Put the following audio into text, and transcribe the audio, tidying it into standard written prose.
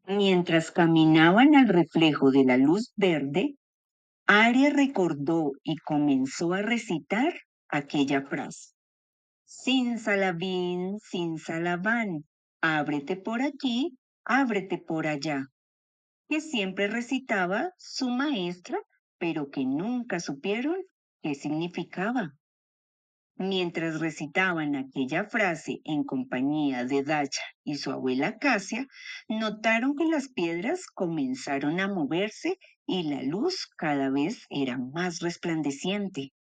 Mientras caminaban al reflejo de la luz verde, Aria recordó y comenzó a recitar aquella frase. Sin salabán, ábrete por aquí, ábrete por allá, que siempre recitaba su maestra, pero que nunca supieron qué significaba. Mientras recitaban aquella frase en compañía de Dacha y su abuela Casia, notaron que las piedras comenzaron a moverse y la luz cada vez era más resplandeciente.